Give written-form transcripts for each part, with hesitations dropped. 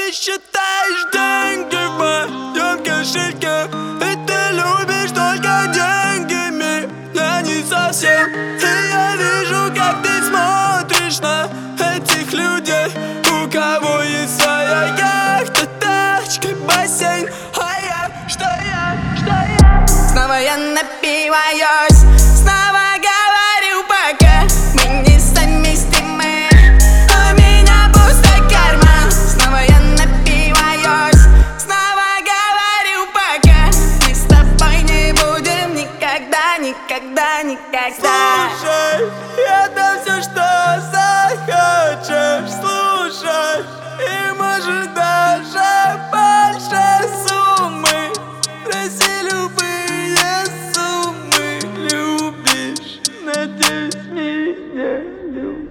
ты считаешь деньги в моем кошельке, и ты любишь только деньгами, я не совсем. И я вижу, как ты смотришь на этих людей, у кого есть своя яхта, тачка, бассейн, а я, что я? Снова я напиваюсь, снова говорю пока мы несовместимы, у меня пустой карман. Снова я напиваюсь, снова говорю пока мы с тобой не будем никогда, никогда, никогда. Слушай, это все, что захочешь слушать, и может даже больше суммы. Проси любые суммы, любишь, надеюсь, меня любишь.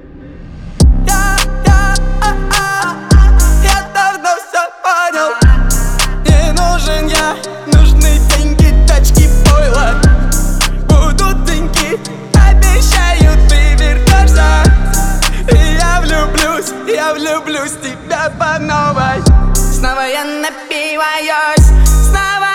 Я давно все понял, не нужен я, нужны деньги, тачки, пойло. Будут деньги, обещаю, ты вернешься, и я влюблюсь в тебя по новой. Снова я напиваюсь, снова